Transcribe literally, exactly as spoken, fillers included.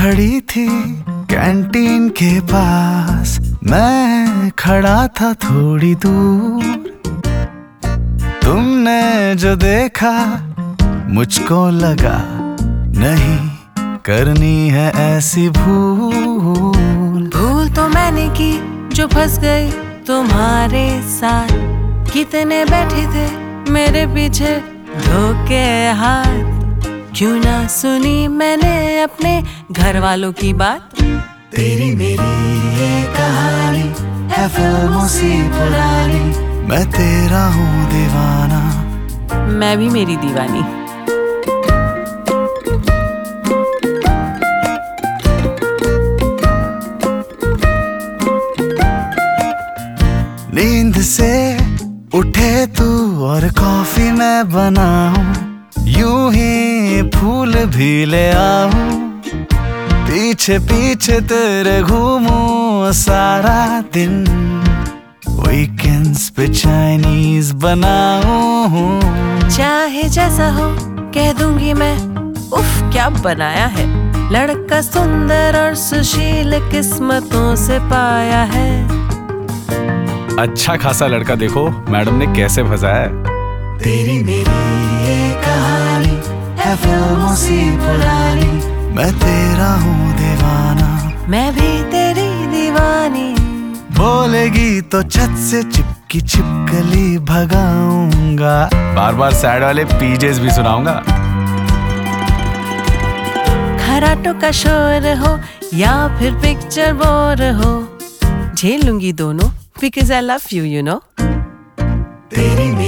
खड़ी थी कैंटीन के पास, मैं खड़ा था थोड़ी दूर। तुमने जो देखा मुझको लगा नहीं करनी है ऐसी भूल। भूल तो मैंने की जो फंस गई तुम्हारे साथ। कितने बैठे थे मेरे पीछे धोखे हाथ। क्यों ना सुनी मैंने अपने घर वालों की बात। तेरी मेरी ये कहानी है फिल्मों सी पुरानी, मैं तेरा हूँ दीवाना, मैं भी मेरी दीवानी। नींद से उठे तू और कॉफी मैं बनाऊं, यूं ही फूल भी ले आऊं। पीछे पीछे तेरे घूमूं सारा दिन, वीकेंड्स पे चाइनीज बनाऊं। चाहे जैसा हो कह दूंगी मैं, उफ क्या बनाया है। लड़का सुंदर और सुशील किस्मतों से पाया है। अच्छा खासा लड़का देखो मैडम ने कैसे फंसाया है। तेरी मेरी ये कहानी है फिल्मों सी पुरानी, मैं तेरा हूँ दीवाना, मैं भी तेरी दीवानी। बोलेगी तो छत से चिपकी छिपकली भगाऊंगा, बार बार सैड वाले पीजेस भी सुनाऊंगा। खराटों का शोर हो या फिर पिक्चर बोर हो, झेल लूंगी दोनों because I love you, you know। तेरी